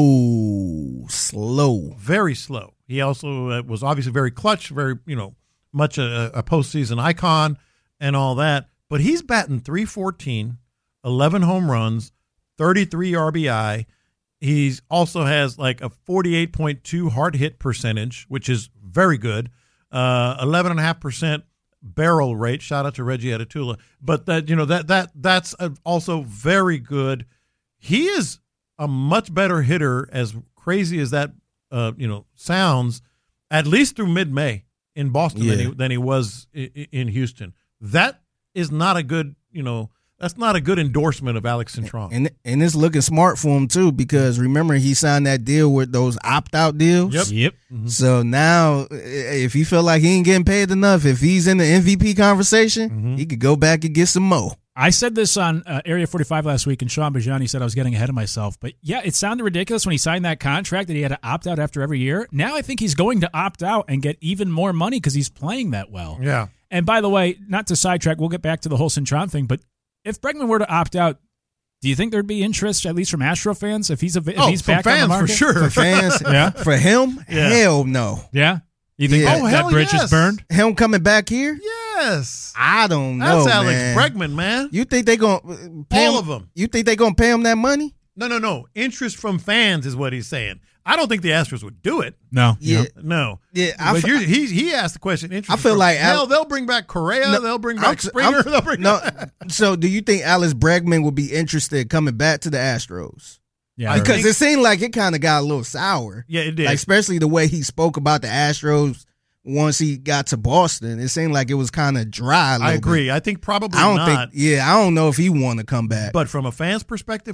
Slow. Very slow. He also was obviously very clutch, very, much a postseason icon and all that. But he's batting .314, 11 home runs, 33 RBI. He also has like a 48.2 hard hit percentage, which is very good. 11.5% barrel rate. Shout out to Reggie Atatula. But that's also very good. He is a much better hitter, as crazy as that sounds, at least through mid-May in Boston than he was in Houston. That is not a good, that's not a good endorsement of Alex Cintron. And it's looking smart for him, too, because remember, he signed that deal with those opt-out deals. Yep. Mm-hmm. So now, if he feel like he ain't getting paid enough, if he's in the MVP conversation, he could go back and get some more. I said this on Area 45 last week, and Sean Bajani said I was getting ahead of myself. But, yeah, it sounded ridiculous when he signed that contract that he had to opt out after every year. Now I think he's going to opt out and get even more money because he's playing that well. Yeah. And by the way, not to sidetrack, we'll get back to the whole Cintron thing, but if Bregman were to opt out, do you think there'd be interest, at least from Astro fans, if he's back fans, on the market? for sure. For fans, for him, hell no. Yeah? You think that bridge is burned? Him coming back here? Yes. I don't know, That's Alex man. Bregman, man. You think they gonna pay All him, of them. You think they gonna pay him that money? No. Interest from fans is what he's saying. I don't think the Astros would do it. No. Yeah. No. Yeah. But he asked the question. I feel like they'll bring back Correa. They'll bring back Springer. So do you think Alex Bregman would be interested coming back to the Astros? Yeah. Because it seemed like it kind of got a little sour. Yeah, it did. Like, especially the way he spoke about the Astros once he got to Boston. It seemed like it was kind of dry. I agree. I think probably I don't not. I don't know if he want to come back. But from a fan's perspective,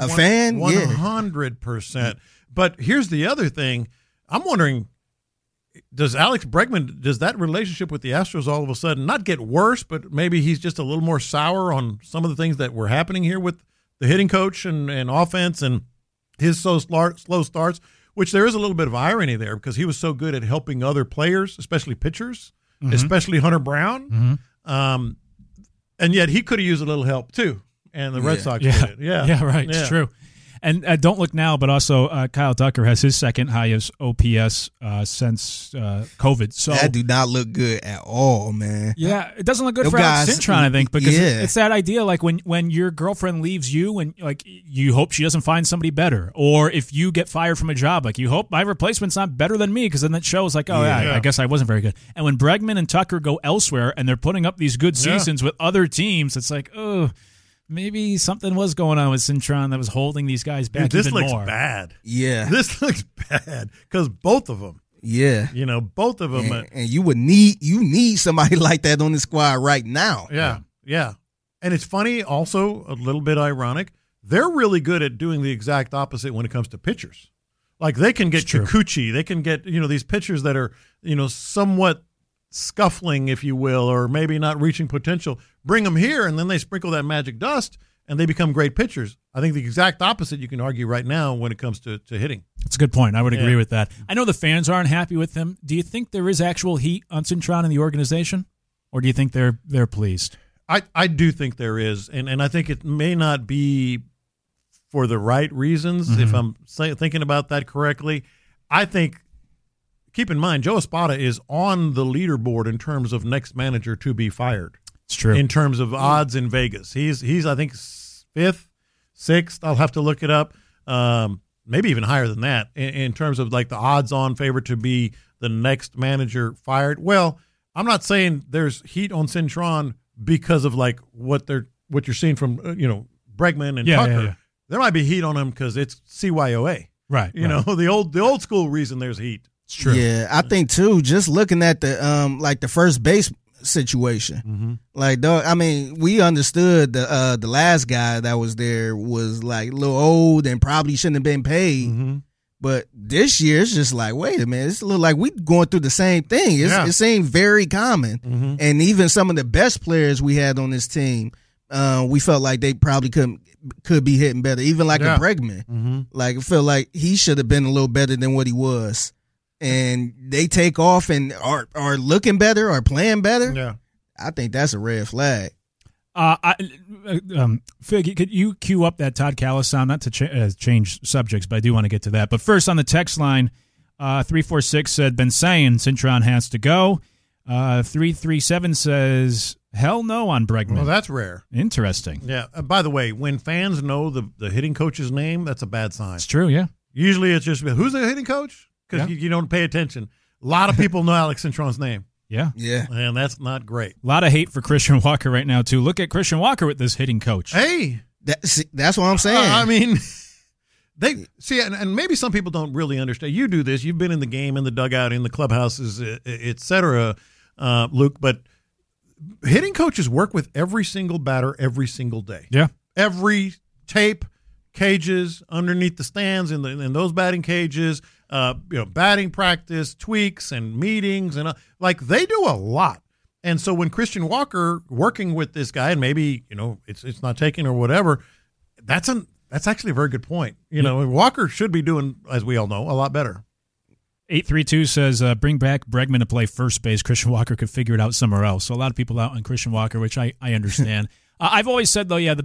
100%. But here's the other thing. I'm wondering, does Alex Bregman, does that relationship with the Astros all of a sudden not get worse, but maybe he's just a little more sour on some of the things that were happening here with the hitting coach and offense and his slow starts, which there is a little bit of irony there because he was so good at helping other players, especially pitchers, especially Hunter Brown. And yet he could have used a little help too. And the Red Sox did it. Yeah, right. It's true. And don't look now, but also Kyle Tucker has his second highest OPS since COVID. So that do not look good at all, man. Yeah, it doesn't look good for Alex Cintron, I think, because it's that idea like when your girlfriend leaves you and like you hope she doesn't find somebody better, or if you get fired from a job, like you hope my replacement's not better than me, because then that shows like, I guess I wasn't very good. And when Bregman and Tucker go elsewhere and they're putting up these good seasons with other teams, it's like, maybe something was going on with Cintron that was holding these guys back. Dude, this even looks more. bad. Yeah. This looks bad because both of them. Yeah. You know, both of them. And you need somebody like that on the squad right now. Yeah. And it's funny, also a little bit ironic. They're really good at doing the exact opposite when it comes to pitchers. Like they can get Kikuchi, they can get, these pitchers that are, somewhat scuffling, if you will, or maybe not reaching potential. Bring them here, and then they sprinkle that magic dust, and they become great pitchers. I think the exact opposite you can argue right now when it comes to hitting. That's a good point. I would agree with that. I know the fans aren't happy with him. Do you think there is actual heat on Cintron in the organization, or do you think they're pleased? I do think there is, and I think it may not be for the right reasons, if I'm thinking about that correctly. I think, keep in mind, Joe Espada is on the leaderboard in terms of next manager to be fired. It's true. In terms of odds in Vegas. He's I think, 5th, 6th. I'll have to look it up. Maybe even higher than that in terms of like the odds-on favorite to be the next manager fired. Well, I'm not saying there's heat on Cintron because of like what you're seeing from Bregman and Tucker. Yeah. There might be heat on him because it's CYOA. Right. You know, the old school reason there's heat. It's true. Yeah, I think too, just looking at the first base situation. Like, dog, I mean, we understood the last guy that was there was like a little old and probably shouldn't have been paid. But this year, it's just like, wait a minute, it's a little like we going through the same thing. It seemed very common. And even some of the best players we had on this team, we felt like they probably could be hitting better. Even like a Bregman. Like, I feel like he should have been a little better than what he was. And they take off and are looking better, are playing better. Yeah, I think that's a red flag. Fig, could you cue up that Todd Kalas sound? Not to change subjects, but I do want to get to that. But first, on the text line, 346 said, been saying Cintron has to go. 337 says, hell no on Bregman. Well, that's rare. Interesting. Yeah. By the way, when fans know the hitting coach's name, that's a bad sign. It's true, yeah. Usually it's just, who's the hitting coach? Because you don't pay attention. A lot of people know Alex Cintron's name. Yeah. And that's not great. A lot of hate for Christian Walker right now, too. Look at Christian Walker with this hitting coach. Hey. That's what I'm saying. I mean, they see, and maybe some people don't really understand. You do this. You've been in the game, in the dugout, in the clubhouses, et cetera, Luke. But hitting coaches work with every single batter every single day. Yeah. Every tape, cages, underneath the stands, in those batting cages, batting practice, tweaks and meetings, and like they do a lot. And so when Christian Walker working with this guy, and maybe it's not taken or whatever, that's actually a very good point. Walker should be doing, as we all know, a lot better. 832 says, bring back Bregman to play first base. Christian Walker could figure it out somewhere else. So a lot of people out on Christian Walker, which I understand. I've always said, though, the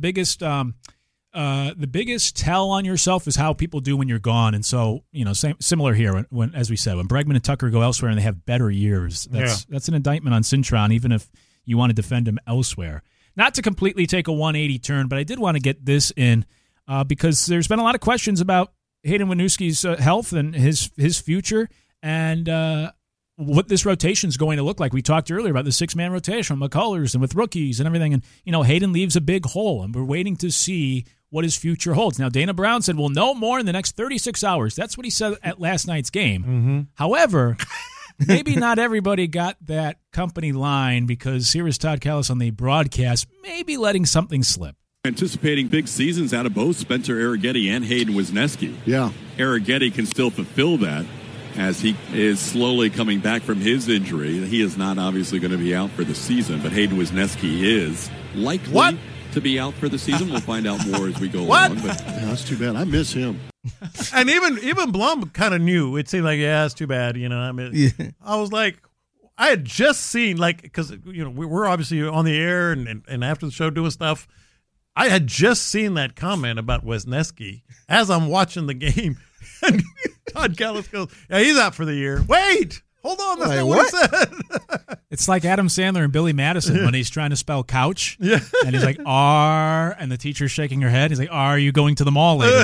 biggest tell on yourself is how people do when you're gone. And so, similar here, when as we said, when Bregman and Tucker go elsewhere and they have better years, that's an indictment on Cintron, even if you want to defend him elsewhere. Not to completely take a 180 turn, but I did want to get this in because there's been a lot of questions about Hayden Winooski's health and his future and what this rotation is going to look like. We talked earlier about the 6-man rotation with McCullers and with rookies and everything. And, Hayden leaves a big hole, and we're waiting to see what his future holds. Now, Dana Brown said we'll know more in the next 36 hours. That's what he said at last night's game. However, maybe not everybody got that company line because here is Todd Kalas on the broadcast, maybe letting something slip. Anticipating big seasons out of both Spencer Arrighetti and Hayden Wesneski. Yeah. Arrighetti can still fulfill that as he is slowly coming back from his injury. He is not obviously going to be out for the season, but Hayden Wesneski is likely to be out for the season. We'll find out more as we go along. But that's too bad. I miss him. And even Blum kind of knew. It seemed like, it's too bad. I was like, I had just seen, because we're obviously on the air and after the show doing stuff. I had just seen that comment about Wesneski as I'm watching the game. And Todd Kalas goes, he's out for the year. Wait, hold on. That's not what he said. It's like Adam Sandler and Billy Madison when he's trying to spell couch. Yeah. And he's like, R, and the teacher's shaking her head. He's like, are you going to the mall later?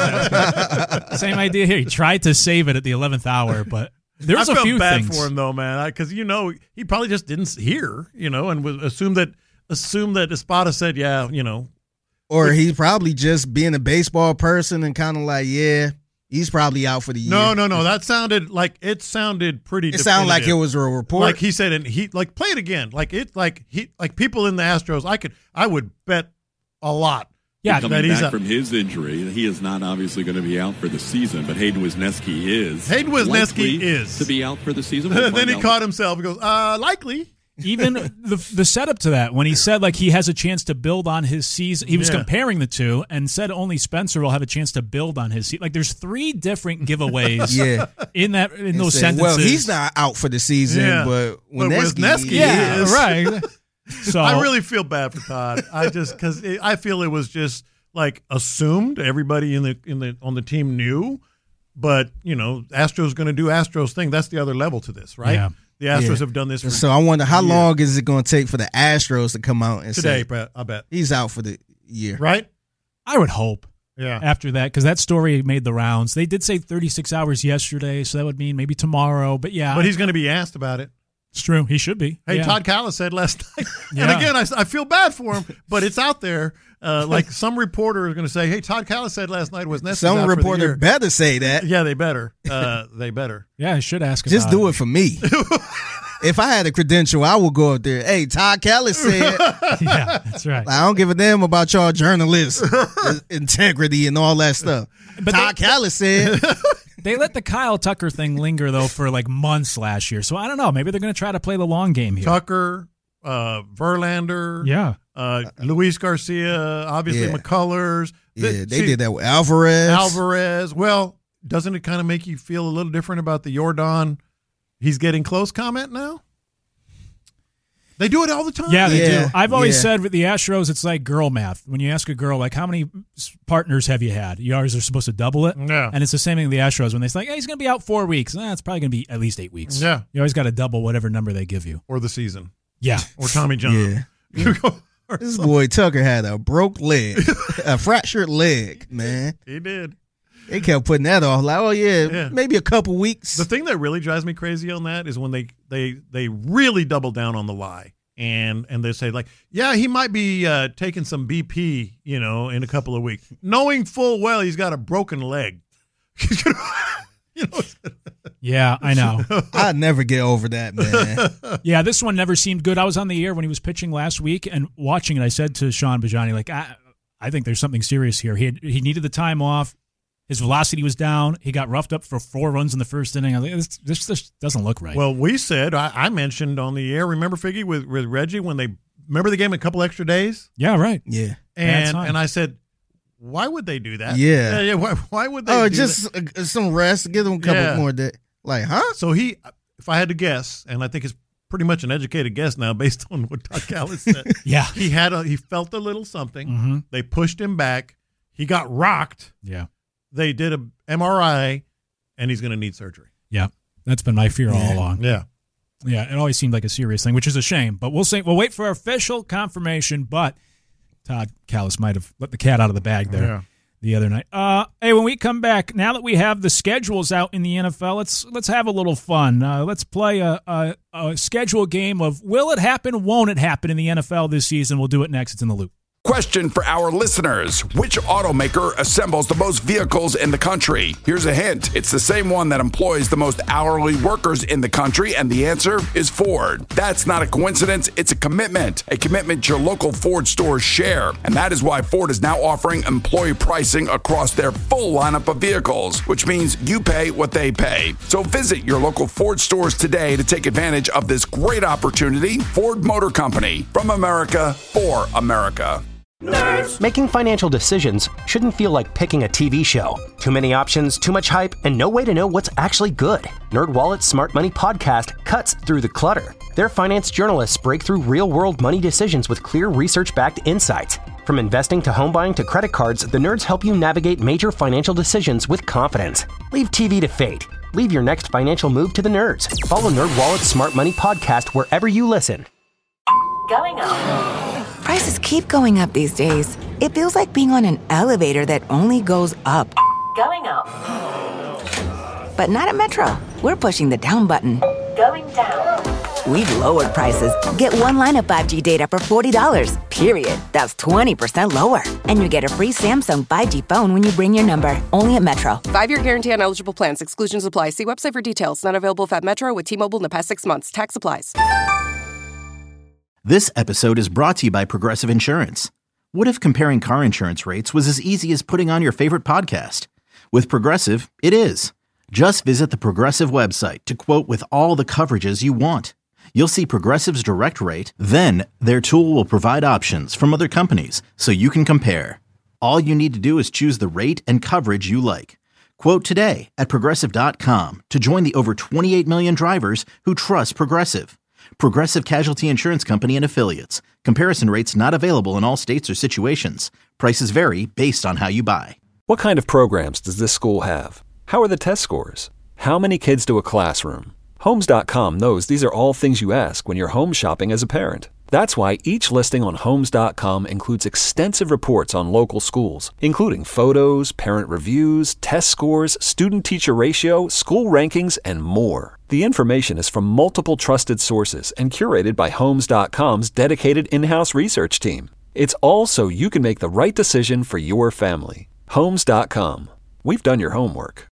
Same idea here. He tried to save it at the 11th hour, but there's a few things. I felt bad for him, though, man, because, he probably just didn't hear, and would assume that Espada said, Or he's probably just being a baseball person and kind of like, He's probably out for the year. No. That sounded like it sounded pretty. It sounded like it was a report. Like he said, and he like play it again. Like people in the Astros. I would bet a lot. Yeah, coming back from his injury, he is not obviously going to be out for the season, but Hayden Wesneski is. Hayden Wesneski is to be out for the season. Then he caught himself. He goes, likely. Even the setup to that, when he said like he has a chance to build on his season, he was comparing the two and said only Spencer will have a chance to build on his season. Like there's 3 different giveaways. in those sentences. Well, he's not out for the season, but Wesneski is. Right. So I really feel bad for Todd. Because I feel it was just like assumed. Everybody on the team knew, but Astros going to do Astros thing. That's the other level to this, right? Yeah. The Astros have done this. So I wonder how long is it going to take for the Astros to come out and say I bet he's out for the year, right? I would hope. Yeah. After that, because that story made the rounds. They did say 36 hours yesterday, so that would mean maybe tomorrow. But yeah, but he's going to be asked about it. It's true. He should be. Hey, Todd Kalas said last night. And again, I feel bad for him, but it's out there. Like some reporter is going to say, hey, Todd Kalas said last night was necessary. Some reporter better say that. Yeah, they better. They better. Yeah, I should ask him. Just do it for me. If I had a credential, I would go up there. Hey, Todd Kalas said. Yeah, that's right. I don't give a damn about y'all journalists, integrity and all that stuff. But Todd Kalas said. They let the Kyle Tucker thing linger, though, for like months last year. So I don't know. Maybe they're going to try to play the long game here. Tucker, Verlander, Luis Garcia, obviously McCullers. They did that with Alvarez. Well, doesn't it kind of make you feel a little different about the Yordan, he's getting close comment now? They do it all the time. Yeah, they do. I've always said with the Astros, it's like girl math. When you ask a girl, like, how many partners have you had? You always are supposed to double it. Yeah. And it's the same thing with the Astros. When they say, like, hey, he's going to be out 4 weeks. It's probably going to be at least 8 weeks. Yeah. You always got to double whatever number they give you. Or the season. Yeah. Or Tommy John. Yeah. This boy Tucker had a broke leg, a fractured leg, man. He did. They kept putting that off. Like, maybe a couple weeks. The thing that really drives me crazy on that is when they really double down on the lie. And they say, like, yeah, he might be taking some BP, in a couple of weeks, knowing full well he's got a broken leg. Yeah, I know. I'd never get over that, man. Yeah, this one never seemed good. I was on the air when he was pitching last week and watching it. I said to Sean Bajani, like, I think there's something serious here. He needed the time off. His velocity was down. He got roughed up for 4 runs in the first inning. I was like, this just doesn't look right. Well, we said, I mentioned on the air, remember, Figgy, with Reggie, when remember they gave him a couple extra days? Yeah, right. Yeah. And I said, why would they do that? Yeah. Why would they do just that? Some rest, give them a couple more days. Like, huh? So if I had to guess, and I think it's pretty much an educated guess now based on what Todd Kalas said. Yeah. He felt a little something. Mm-hmm. They pushed him back. He got rocked. Yeah. They did a MRI, and he's going to need surgery. Yeah, that's been my fear all along. Yeah. Yeah, it always seemed like a serious thing, which is a shame. But we'll see. We'll wait for official confirmation, but Todd Kalas might have let the cat out of the bag there the other night. Hey, when we come back, now that we have the schedules out in the NFL, let's have a little fun. Let's play a schedule game of will it happen, won't it happen in the NFL this season. We'll do it next. It's In the Loop. Question for our listeners. Which automaker assembles the most vehicles in the country? Here's a hint. It's the same one that employs the most hourly workers in the country, and the answer is Ford. That's not a coincidence. It's a commitment your local Ford stores share. And that is why Ford is now offering employee pricing across their full lineup of vehicles, which means you pay what they pay. So visit your local Ford stores today to take advantage of this great opportunity. Ford Motor Company, from America for America. Nerds. Making financial decisions shouldn't feel like picking a TV show. Too many options, too much hype, and no way to know what's actually good. NerdWallet's Smart Money Podcast cuts through the clutter. Their finance journalists break through real-world money decisions with clear research-backed insights. From investing to home buying to credit cards, the nerds help you navigate major financial decisions with confidence. Leave TV to fate. Leave your next financial move to the nerds. Follow NerdWallet's Smart Money Podcast wherever you listen. Going up. Prices keep going up these days. It feels like being on an elevator that only goes up. Going up. But not at Metro. We're pushing the down button. Going down. we've lowered prices. Get one line of 5G data for $40, period. That's 20% lower. And you get a free Samsung 5G phone when you bring your number. Only at Metro. 5-year guarantee on eligible plans. Exclusions apply. See website for details. Not available at Metro with T-Mobile in the past 6 months. Tax applies. This episode is brought to you by Progressive Insurance. What if comparing car insurance rates was as easy as putting on your favorite podcast? With Progressive, it is. Just visit the Progressive website to quote with all the coverages you want. You'll see Progressive's direct rate, then their tool will provide options from other companies so you can compare. All you need to do is choose the rate and coverage you like. Quote today at Progressive.com to join the over 28 million drivers who trust Progressive. Progressive Casualty Insurance Company and Affiliates. Comparison rates not available in all states or situations. Prices vary based on how you buy. What kind of programs does this school have? How are the test scores? How many kids do a classroom? Homes.com knows these are all things you ask when you're home shopping as a parent. That's why each listing on Homes.com includes extensive reports on local schools, including photos, parent reviews, test scores, student-teacher ratio, school rankings, and more. The information is from multiple trusted sources and curated by Homes.com's dedicated in-house research team. It's all so you can make the right decision for your family. Homes.com. We've done your homework.